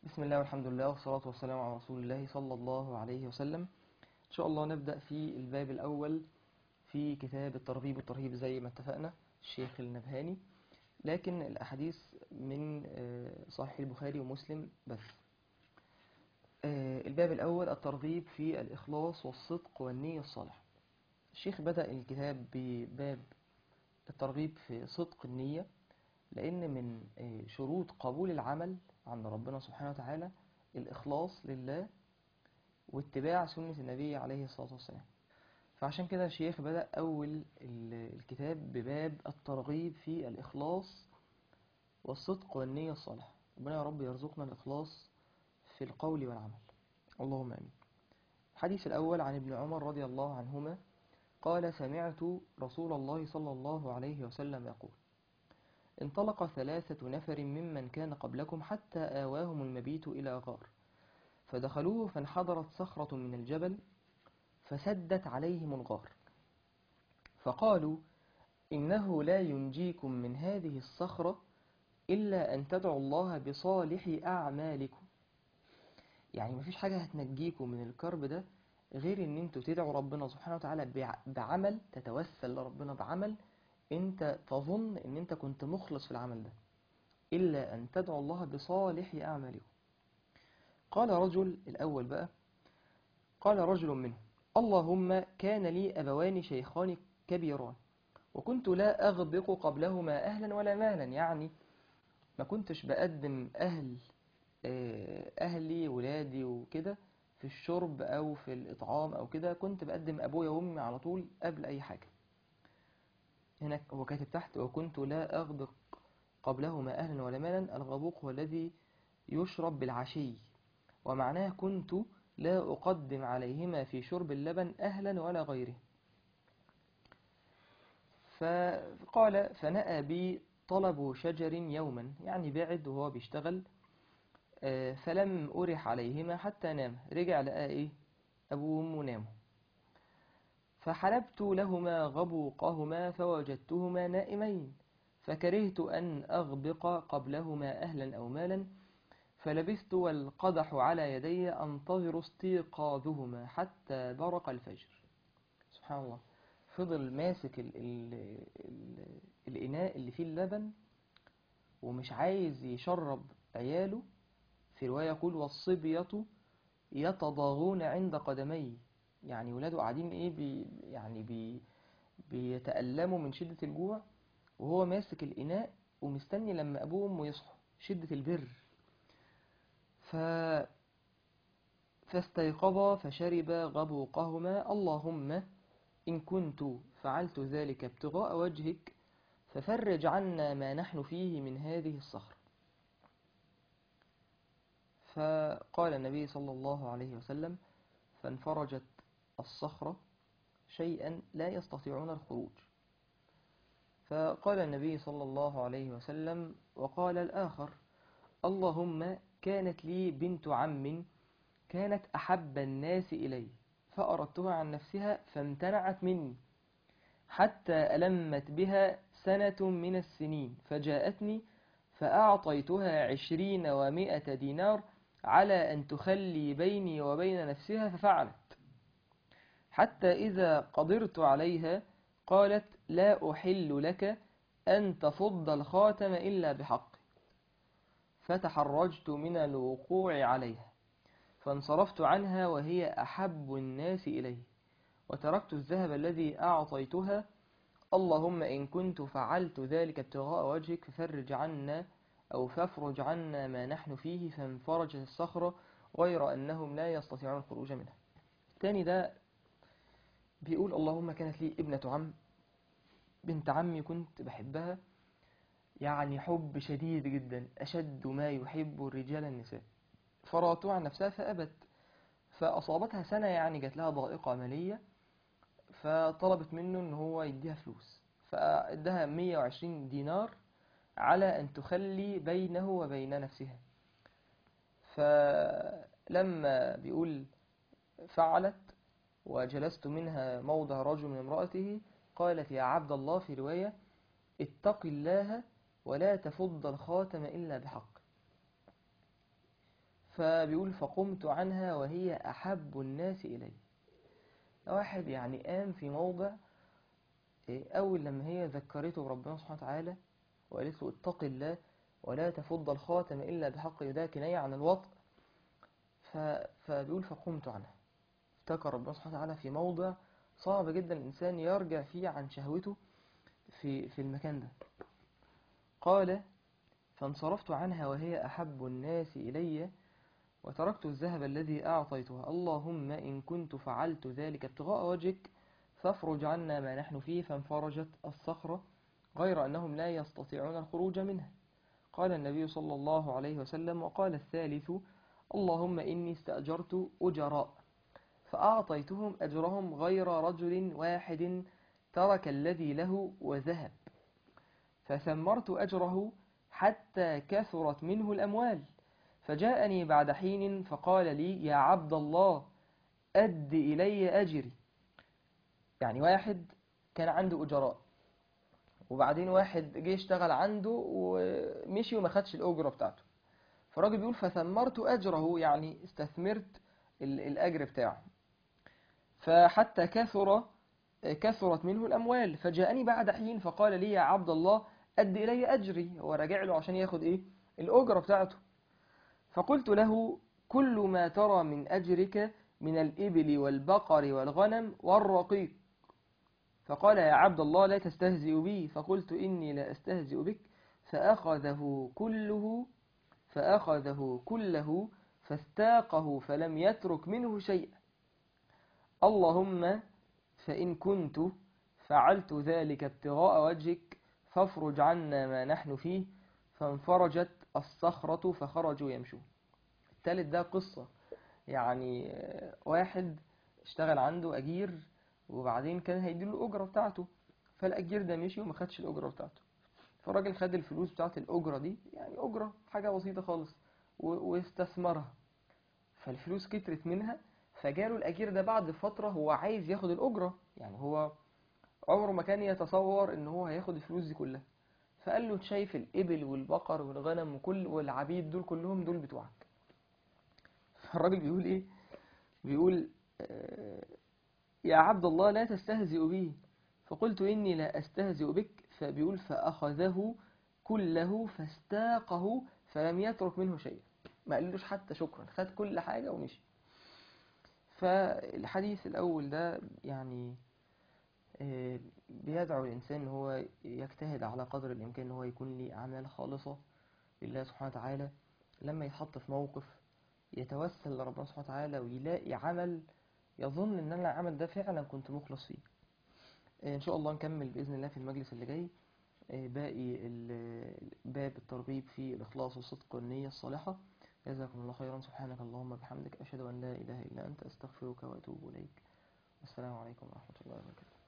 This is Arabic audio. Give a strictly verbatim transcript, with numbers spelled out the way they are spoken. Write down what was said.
بسم الله والحمد لله والصلاة والسلام على رسول الله صلى الله عليه وسلم. إن شاء الله نبدأ في الباب الأول في كتاب الترغيب والترهيب زي ما اتفقنا الشيخ النبهاني، لكن الأحاديث من صحيح البخاري ومسلم بس. الباب الأول الترغيب في الإخلاص والصدق والنية الصالحة. الشيخ بدأ الكتاب بباب الترغيب في صدق النية، لأن من شروط قبول العمل عند ربنا سبحانه وتعالى الإخلاص لله واتباع سنة النبي عليه الصلاة والسلام. فعشان كده الشيخ بدأ أول الكتاب بباب الترغيب في الإخلاص والصدق والنية الصالحة. ربنا يا رب يرزقنا الإخلاص في القول والعمل، اللهم آمين. الحديث الأول عن ابن عمر رضي الله عنهما قال: سمعت رسول الله صلى الله عليه وسلم يقول: انطلق ثلاثة نفر ممن كان قبلكم حتى آواهم المبيت إلى غار، فدخلوه فانحدرت صخرة من الجبل فسدت عليهم الغار، فقالوا: إنه لا ينجيكم من هذه الصخرة إلا أن تدعوا الله بصالح أعمالكم. يعني مفيش حاجة هتنجيكم من الكرب ده غير ان انتوا تدعوا ربنا سبحانه وتعالى بعمل، تتوسل لربنا بعمل انت تظن ان انت كنت مخلص في العمل ده، إلا أن تدعوا الله بصالح أعمالكم. قال رجل الأول بقى، قال رجل منهم: اللهم كان لي أبوان شيخان كبيران وكنت لا أغبق قبلهما أهلا ولا مالا. يعني ما كنتش بقدم أهل أهلي ولادي وكده في الشرب أو في الإطعام أو كده، كنت بقدم أبويا وأمي على طول قبل أي حاجة. هنا هو كاتب تحت: وكنت لا أغبق قبلهما أهلا ولا مالا. الغبوق هو الذي يشرب بالعشي، ومعناه كنت لا أقدم عليهما في شرب اللبن أهلا ولا غيره. فقال: فنأى بي طلب شجر يوما، يعني بعد وهو بيشتغل، فلم أرح عليهما حتى نام. رجع لقى إيه؟ أبوه وأمه ناموا. فحلبت لهما غبوقهما فوجدتهما نائمين، فكرهت أن أغبق قبلهما أهلا أو مالا، فلبثت والقدح على يدي أنتظر استيقاظهما حتى برق الفجر. سبحان الله، فضل ماسك ال ال ال الإناء اللي فيه اللبن ومش عايز يشرب عياله. في رواية يقول: والصبية يتضاغون عند قدمي، يعني ولاده قاعدين ايه بي يعني بي بيتألموا من شدة الجوع، وهو ماسك الإناء ومستني لما أبوه وأمه يصحوا، شدة البر. ف فاستيقظا فشربا غبوقهما. اللهم إن كنت فعلت ذلك ابتغاء وجهك ففرج عنا ما نحن فيه من هذه الصخرة. فقال النبي صلى الله عليه وسلم: فانفرجت الصخرة شيئا لا يستطيعون الخروج. فقال النبي صلى الله عليه وسلم: وقال الآخر: اللهم كانت لي بنت عم كانت أحب الناس إلي فأردتها عن نفسها فامتنعت مني، حتى ألمت بها سنة من السنين فجاءتني فأعطيتها عشرين ومائة دينار على أن تخلي بيني وبين نفسها، ففعلت، حتى إذا قدرت عليها قالت: لا أحل لك أن تفض الخاتم إلا بحق. فتحرجت من الوقوع عليها فانصرفت عنها وهي أحب الناس إلي، وتركت الذهب الذي أعطيتها. اللهم إن كنت فعلت ذلك ابتغاء وجهك ففرج عنا أو فافرج عنا ما نحن فيه. فانفرجت الصخرة غير أنهم لا يستطيعون الخروج منها. تاني ده بيقول: اللهم كانت لي ابنة عم، بنت عمي كنت بحبها يعني حب شديد جدا، أشد ما يحب الرجال النساء، فرأتها عن نفسها فأبت، فأصابتها سنة، يعني جات لها ضائقة مالية، فطلبت منه ان هو يديها فلوس، فادها مية وعشرين دينار على ان تخلي بينه وبين نفسها. فلما بيقول فعلت وجلست منها موضع رجل من امرأته قالت: يا عبد الله، في رواية: اتق الله ولا تفض الخاتم إلا بحق. فبيقول فقمت عنها وهي أحب الناس إلي. واحد يعني قام في موضع أول لما هي ذكرته بربنا سبحانه وتعالى وقالت له اتق الله ولا تفض الخاتم إلا بحق، ده كناية عن الوطء. فبيقول فقمت عنها، افتكر ربنا سبحانه وتعالى في موضع صعب جدا الإنسان يرجع فيه عن شهوته في في المكان ده. قال فانصرفت عنها وهي أحب الناس إلي وتركت الذهب الذي أعطيتها، اللهم إن كنت فعلت ذلك ابتغاء وجهك فافرج عنا ما نحن فيه. فانفرجت الصخرة غير أنهم لا يستطيعون الخروج منها. قال النبي صلى الله عليه وسلم وقال الثالث اللهم إني استأجرت أجراء فأعطيتهم أجرهم غير رجل واحد ترك الذي له وذهب، فثمرت أجره حتى كثرت منه الأموال، فجاءني بعد حين فقال لي يا عبد الله أد إلي أجري. يعني واحد كان عنده أجراء وبعدين واحد جه اشتغل عنده ومشي وما خدش الأجرة بتاعته، فالراجل بيقول فثمرت أجره يعني استثمرت الأجر بتاعه، فحتى كثر كثرت منه الأموال، فجاءني بعد حين فقال لي يا عبد الله أد إلي أجري. هو راجع له عشان ياخد إيه الأجرة بتاعته. فقلت له كل ما ترى من أجرك من الإبل والبقر والغنم والرقيق. فقال يا عبد الله لا تستهزئ بي. فقلت إني لا أستهزئ بك. فأخذه كله فأخذه كله فاستاقه فلم يترك منه شيئا. اللهم فإن كنت فعلت ذلك ابتغاء وجهك فافرج عنا ما نحن فيه. فانفرجت الصخرة فخرجوا يمشون. الثالث ده قصة، يعني واحد اشتغل عنده أجير وبعدين كان هيديله الأجرة بتاعته، فالأجير ده مشي وما خدش الأجرة بتاعته، فالراجل خد الفلوس بتاعت الأجرة دي، يعني أجرة حاجة بسيطة خالص، واستثمرها، فالفلوس كترت منها، فجاله الأجير ده بعد فترة هو عايز ياخد الأجرة، يعني هو عمره ما كان يتصور إن هو هياخد الفلوس دي كلها، فقال له شايف الإبل والبقر والغنم وكل والعبيد دول كلهم دول بتوعك. فالراجل بيقول إيه؟ بيقول آه يا عبد الله لا تستهزئ بي. فقلت إني لا أستهزئ بك. فبيقول فأخذه كله فاستاقه فلم يترك منه شيء، ما قالوش حتى شكرا، خد كل حاجة ومشي. فالحديث الأول ده يعني بيدعو الإنسان إن هو يجتهد على قدر الإمكان إن هو يكون ليه أعمال خالصة لله سبحانه وتعالى، لما يتحط في موقف يتوسل لربنا سبحانه وتعالى ويلاقي عمل يظن إن أنا العمل ده فعلا كنت مخلص فيه. إن شاء الله نكمل بإذن الله في المجلس اللي جاي باقي باب الترغيب في الإخلاص والصدق والنية الصالحة. جزاكم الله خيرا. سبحانك اللهم بحمدك أشهد أن لا إله إلا أنت أستغفرك وأتوب إليك. والسلام عليكم ورحمة الله وبركاته.